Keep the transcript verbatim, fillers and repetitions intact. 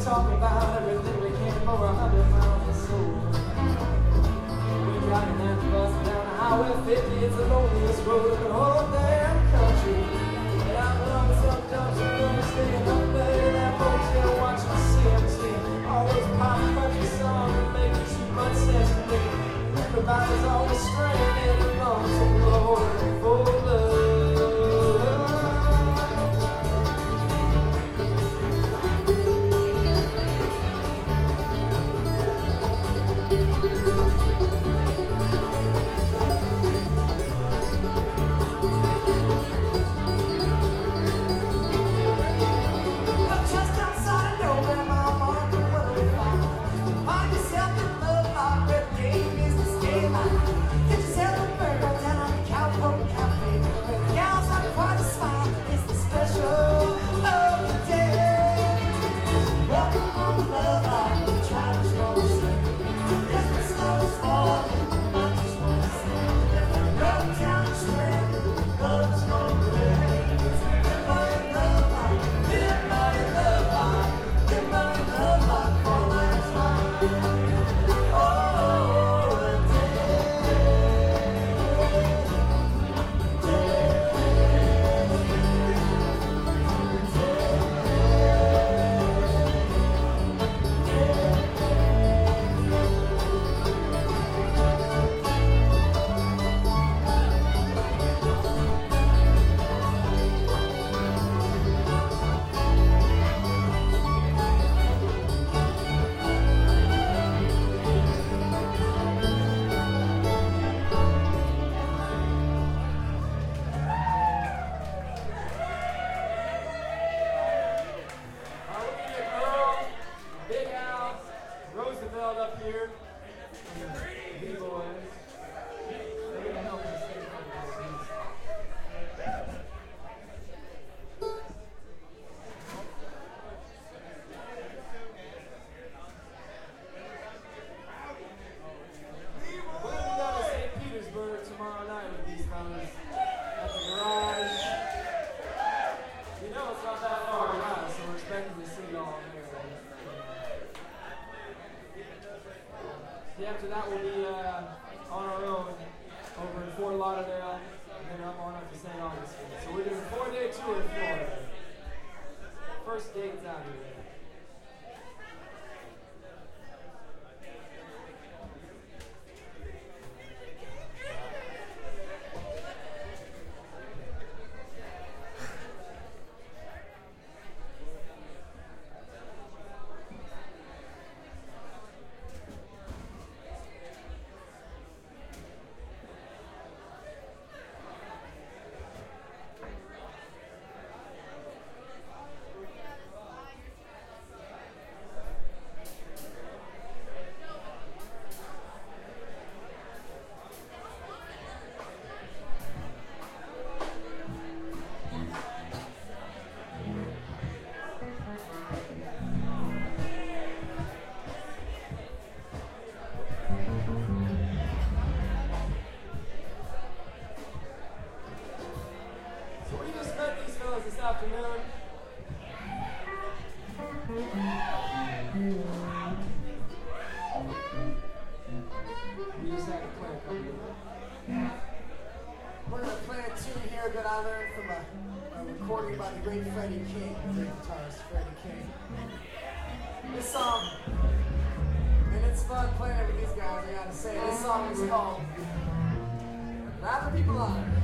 talk about everything we came for a hundred miles or so. We're driving that bus down Highway fifty, it's the loneliest road in the whole damn country. And I'm loving some junction, gonna stay up there in that motel, watching C M T. All those pop country songs that make too much sense to me. Everybody's always stranded along some road for love. After that, we'll be uh, on our own over in Fort Lauderdale, and then up on up to Saint Augustine. So we're doing a four-day tour in Florida. First date's out here. Afternoon. We just had to play a couple of them. We're going to play a tune here that I learned from a, a recording by the great Freddie King, the great guitarist Freddie King. This song, and it's fun playing it with these guys, I gotta say. This song is called Rather People Honor.